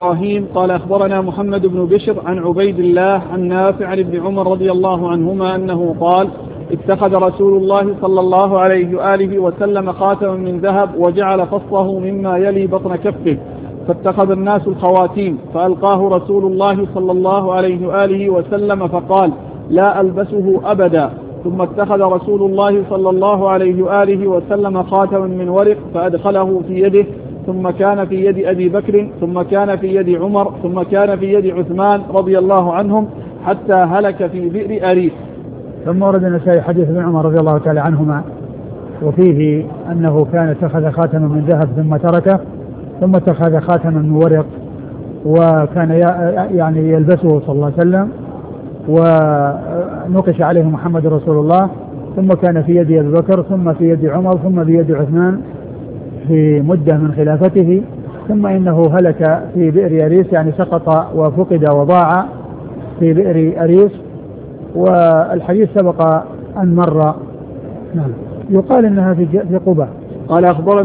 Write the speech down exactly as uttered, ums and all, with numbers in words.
إبراهيم قال أخبرنا محمد بن بشر عن عبيد الله عن نافع عن ابن عمر رضي الله عنهما أنه قال اتخذ رسول الله صلى الله عليه وآله وسلم خاتما من ذهب وجعل فصه مما يلي بطن كفه، فاتخذ الناس الخواتيم فألقاه رسول الله صلى الله عليه وآله وسلم فقال لا ألبسه أبدا. ثم اتخذ رسول الله صلى الله عليه وآله وسلم خاتما من ورق فأدخله في يده، ثم كان في يد أبي بكر، ثم كان في يد عمر، ثم كان في يد عثمان رضي الله عنهم حتى هلك في بئر أريس. ثم ورد النسائي حديث ابن عمر رضي الله تعالى عنهما وفيه أنه كان اتخذ خاتما من ذهب ثم تركه، ثم اتخذ خاتما من ورق وكان يعني يلبسه صلى الله عليه وسلم، ونقش عليه محمد رسول الله، ثم كان في يد أبي بكر، ثم في يد عمر، ثم في يد عثمان في مدة من خلافته، ثم إنه هلك في بئر أريس، يعني سقط وفقد وضاع في بئر أريس. والحديث سبق أن مر. نعم. يقال إنها في قبة. قال أخبرنا